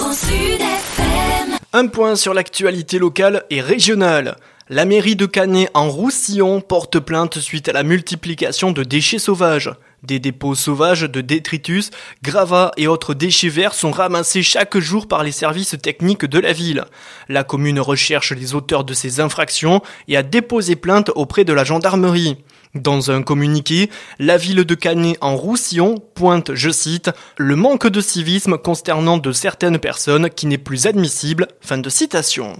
Un point sur l'actualité locale et régionale. La mairie de Canet en Roussillon porte plainte suite à la multiplication de déchets sauvages. Des dépôts sauvages de détritus, gravats et autres déchets verts sont ramassés chaque jour par les services techniques de la ville. La commune recherche les auteurs de ces infractions et a déposé plainte auprès de la gendarmerie. Dans un communiqué, la ville de Canet en Roussillon pointe, je cite, « le manque de civisme concernant de certaines personnes qui n'est plus admissible ». Fin de citation.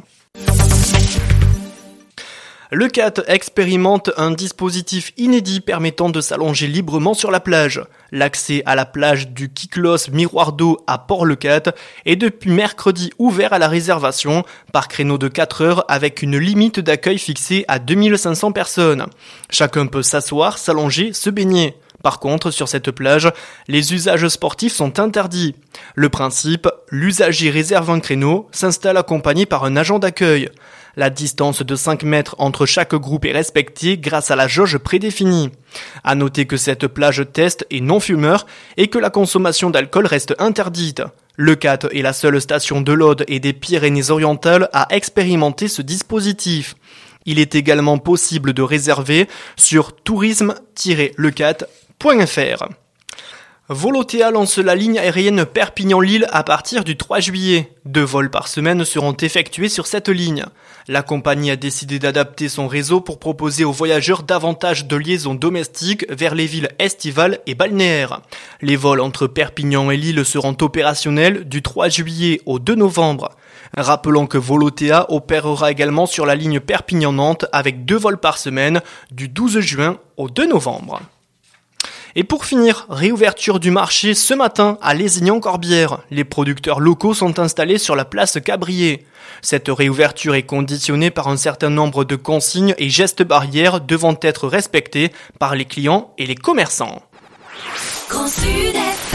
Le CAT expérimente un dispositif inédit permettant de s'allonger librement sur la plage. L'accès à la plage du Kiklos Miroir d'eau à Port-le-Cat est depuis mercredi ouvert à la réservation par créneau de 4 heures avec une limite d'accueil fixée à 2500 personnes. Chacun peut s'asseoir, s'allonger, se baigner. Par contre, sur cette plage, les usages sportifs sont interdits. Le principe, l'usager réserve un créneau, s'installe accompagné par un agent d'accueil. La distance de 5 mètres entre chaque groupe est respectée grâce à la jauge prédéfinie. À noter que cette plage test est non fumeur et que la consommation d'alcool reste interdite. Le CAT est la seule station de l'Aude et des Pyrénées-Orientales à expérimenter ce dispositif. Il est également possible de réserver sur tourisme-lecat.fr. Volotea lance la ligne aérienne Perpignan-Lille à partir du 3 juillet. 2 vols par semaine seront effectués sur cette ligne. La compagnie a décidé d'adapter son réseau pour proposer aux voyageurs davantage de liaisons domestiques vers les villes estivales et balnéaires. Les vols entre Perpignan et Lille seront opérationnels du 3 juillet au 2 novembre. Rappelons que Volotea opérera également sur la ligne Perpignan-Nantes avec 2 vols par semaine du 12 juin au 2 novembre. Et pour finir, réouverture du marché ce matin à Lézignan-Corbière. Les producteurs locaux sont installés sur la place Cabrier. Cette réouverture est conditionnée par un certain nombre de consignes et gestes barrières devant être respectés par les clients et les commerçants.